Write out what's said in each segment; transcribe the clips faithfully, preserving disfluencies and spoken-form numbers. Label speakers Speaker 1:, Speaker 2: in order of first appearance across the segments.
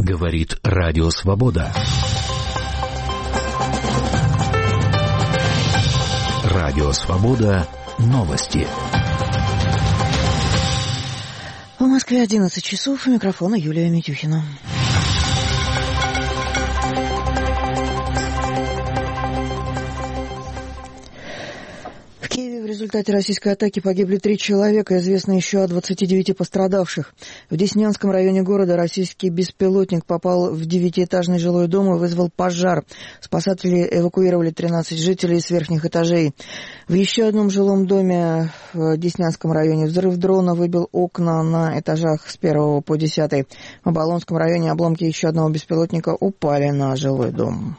Speaker 1: Говорит Радио Свобода. Радио Свобода. Новости.
Speaker 2: В Москве одиннадцать часов. У микрофона Юлия Митюхина. В результате российской атаки погибли три человека, известно еще о двадцати девяти пострадавших. В Деснянском районе города российский беспилотник попал в девятиэтажный жилой дом и вызвал пожар. Спасатели эвакуировали тринадцать жителей с верхних этажей. В еще одном жилом доме в Деснянском районе взрыв дрона выбил окна на этажах с первого по десятый. В Оболонском районе обломки еще одного беспилотника упали на жилой дом.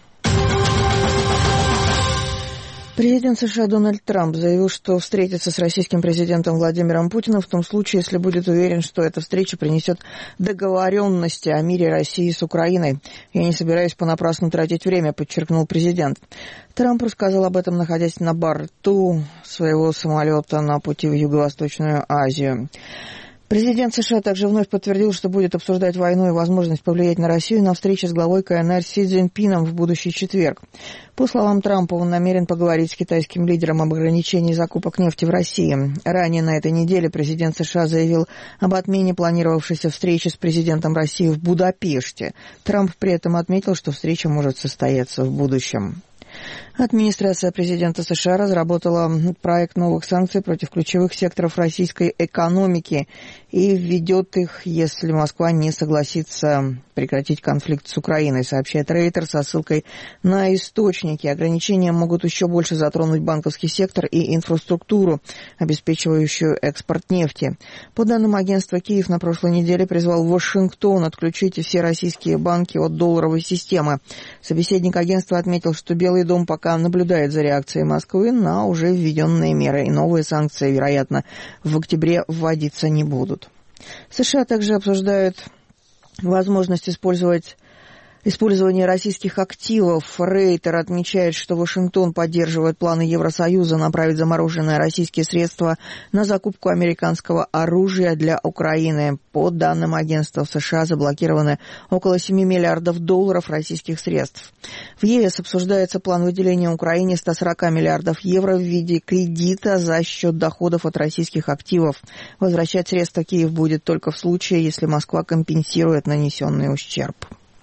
Speaker 2: Президент США Дональд Трамп заявил, что встретится с российским президентом Владимиром Путиным в том случае, если будет уверен, что эта встреча принесет договоренности о мире России с Украиной. «Я не собираюсь понапрасну тратить время», — подчеркнул президент. Трамп рассказал об этом, находясь на борту своего самолета на пути в Юго-Восточную Азию. Президент США также вновь подтвердил, что будет обсуждать войну и возможность повлиять на Россию на встрече с главой КНР Си Цзиньпином в будущий четверг. По словам Трампа, он намерен поговорить с китайским лидером об ограничении закупок нефти в России. Ранее на этой неделе президент США заявил об отмене планировавшейся встречи с президентом России в Будапеште. Трамп при этом отметил, что встреча может состояться в будущем. Администрация президента США разработала проект новых санкций против ключевых секторов российской экономики и введет их, если Москва не согласится прекратить конфликт с Украиной, сообщает Рейтер со ссылкой на источники. Ограничения могут еще больше затронуть банковский сектор и инфраструктуру, обеспечивающую экспорт нефти. По данным агентства, Киев на прошлой неделе призвал Вашингтон отключить все российские банки от долларовой системы. Собеседник агентства отметил, что Белый дом пока наблюдает за реакцией Москвы на уже введенные меры, и новые санкции, вероятно, в октябре вводиться не будут. США также обсуждают возможность использовать Использование российских активов. Рейтер отмечает, что Вашингтон поддерживает планы Евросоюза направить замороженные российские средства на закупку американского оружия для Украины. По данным агентства, в США заблокированы около семи миллиардов долларов российских средств. В ЕС обсуждается план выделения Украине ста сорока миллиардов евро в виде кредита за счет доходов от российских активов. Возвращать средства Киев будет только в случае, если Москва компенсирует нанесенный ущерб.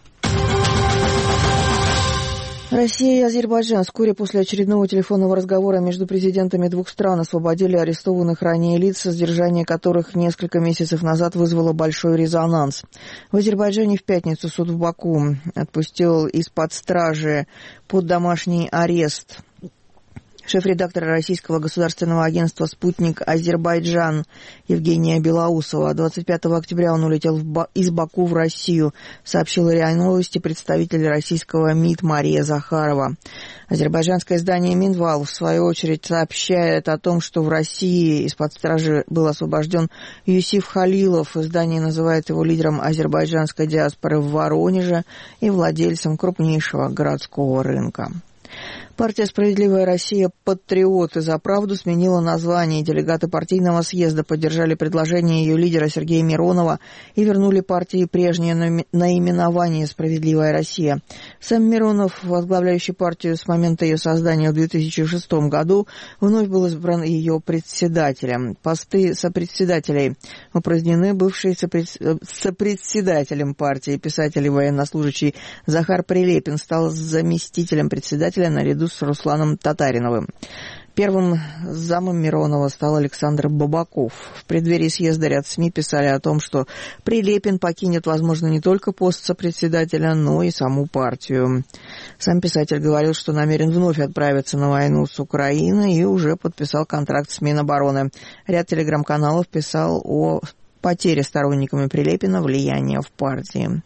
Speaker 2: Россия и Азербайджан вскоре после очередного телефонного разговора между президентами двух стран освободили арестованных ранее лиц, задержание которых несколько месяцев назад вызвало большой резонанс. В Азербайджане в пятницу суд в Баку отпустил из-под стражи под домашний арест шеф-редактора российского государственного агентства «Спутник Азербайджан» Евгения Белоусова. двадцать пятого октября он улетел в Ба- из Баку в Россию, сообщила РИА Новости представитель российского МИД Мария Захарова. Азербайджанское издание «Минвал» в свою очередь сообщает о том, что в России из-под стражи был освобожден Юсиф Халилов. Издание называет его лидером азербайджанской диаспоры в Воронеже и владельцем крупнейшего городского рынка. Партия «Справедливая Россия. Патриоты за правду» сменила название. Делегаты партийного съезда поддержали предложение ее лидера Сергея Миронова и вернули партии прежнее наименование «Справедливая Россия». Сам Миронов, возглавляющий партию с момента ее создания в две тысячи шестом году, вновь был избран ее председателем. Посты сопредседателей упразднены. Бывший сопред... сопредседателем партии писатель и военнослужащий Захар Прилепин стал заместителем председателя наряду с Русланом Татариновым. Первым замом Миронова стал Александр Бабаков. В преддверии съезда ряд СМИ писали о том, что Прилепин покинет, возможно, не только пост сопредседателя, но и саму партию. Сам писатель говорил, что намерен вновь отправиться на войну с Украиной и уже подписал контракт с Минобороны. Ряд телеграм-каналов писал о потере сторонниками Прилепина влияния в партии.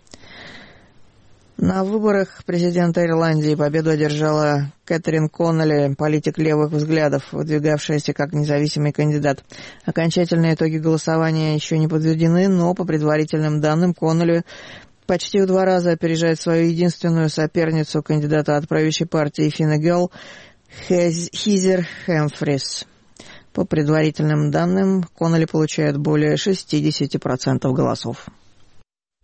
Speaker 2: На выборах президента Ирландии победу одержала Кэтрин Коннелли, политик левых взглядов, выдвигавшаяся как независимый кандидат. Окончательные итоги голосования еще не подтверждены, но по предварительным данным Коннелли почти в два раза опережает свою единственную соперницу, кандидата от правящей партии Финн Гээл, Хизер Хэмфрис. По предварительным данным, Коннелли получает более шестьдесят процентов голосов.